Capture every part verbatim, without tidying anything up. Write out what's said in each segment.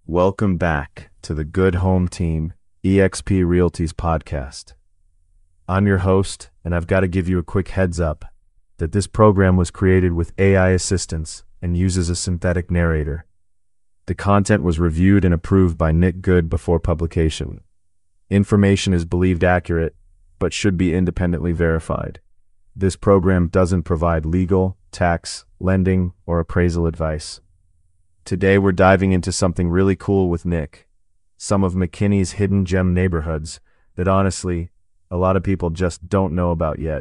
Welcome back to the Good Home Team E X P Realty's podcast. I'm your host, and I've got to give you a quick heads up that this program was created with A I assistance and uses a synthetic narrator. The content was reviewed and approved by Nick Good before publication. Information is believed accurate, but should be independently verified. This program doesn't provide legal, tax, lending, or appraisal advice. Today we're diving into something really cool with Nick. Some of McKinney's hidden gem neighborhoods that honestly, a lot of people just don't know about yet.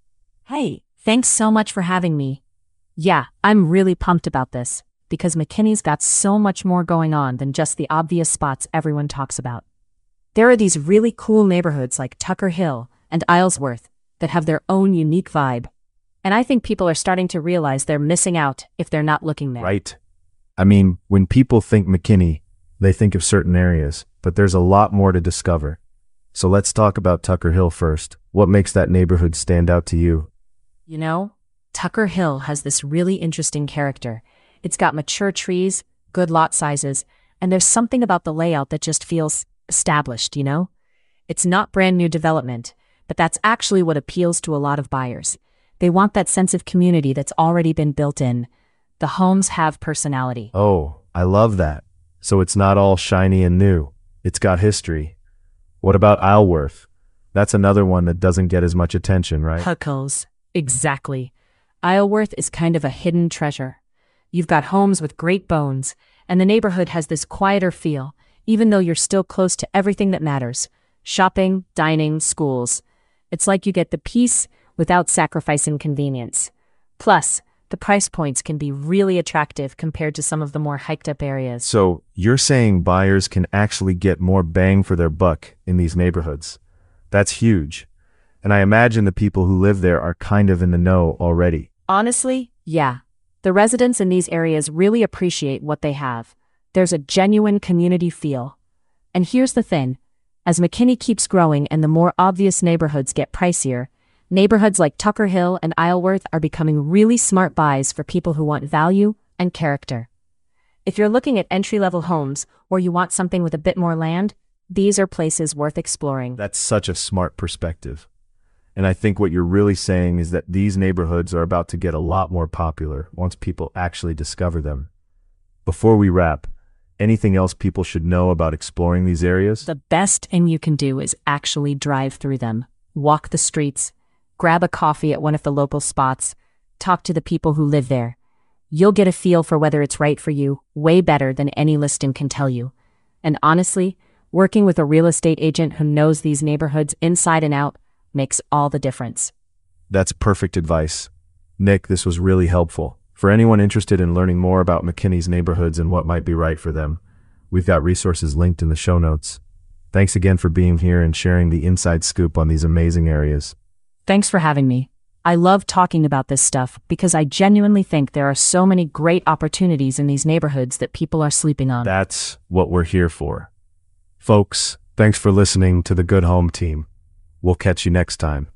Hey, thanks so much for having me. Yeah, I'm really pumped about this, because McKinney's got so much more going on than just the obvious spots everyone talks about. There are these really cool neighborhoods like Tucker Hill and Isleworth that have their own unique vibe. And I think people are starting to realize they're missing out if they're not looking there. Right. I mean, when people think McKinney, they think of certain areas, but there's a lot more to discover. So let's talk about Tucker Hill first. What makes that neighborhood stand out to you? You know, Tucker Hill has this really interesting character. It's got mature trees, good lot sizes, and there's something about the layout that just feels established, you know? It's not brand new development, but that's actually what appeals to a lot of buyers. They want that sense of community that's already been built in. The homes have personality. Oh, I love that. So it's not all shiny and new. It's got history. What about Isleworth? That's another one that doesn't get as much attention, right? Huckles. Exactly. Isleworth is kind of a hidden treasure. You've got homes with great bones, and the neighborhood has this quieter feel, even though you're still close to everything that matters. Shopping, dining, schools. It's like you get the peace without sacrificing convenience. Plus, the price points can be really attractive compared to some of the more hiked-up areas. So you're saying buyers can actually get more bang for their buck in these neighborhoods. That's huge. And I imagine the people who live there are kind of in the know already. Honestly, yeah. The residents in these areas really appreciate what they have. There's a genuine community feel. And here's the thing. As McKinney keeps growing and the more obvious neighborhoods get pricier, neighborhoods like Tucker Hill and Isleworth are becoming really smart buys for people who want value and character. If you're looking at entry-level homes or you want something with a bit more land, these are places worth exploring. That's such a smart perspective. And I think what you're really saying is that these neighborhoods are about to get a lot more popular once people actually discover them. Before we wrap, anything else people should know about exploring these areas? The best thing you can do is actually drive through them, walk the streets, grab a coffee at one of the local spots, talk to the people who live there. You'll get a feel for whether it's right for you way better than any listing can tell you. And honestly, working with a real estate agent who knows these neighborhoods inside and out makes all the difference. That's perfect advice. Nick, this was really helpful. For anyone interested in learning more about McKinney's neighborhoods and what might be right for them, we've got resources linked in the show notes. Thanks again for being here and sharing the inside scoop on these amazing areas. Thanks for having me. I love talking about this stuff because I genuinely think there are so many great opportunities in these neighborhoods that people are sleeping on. That's what we're here for. Folks, thanks for listening to the Good Home Team. We'll catch you next time.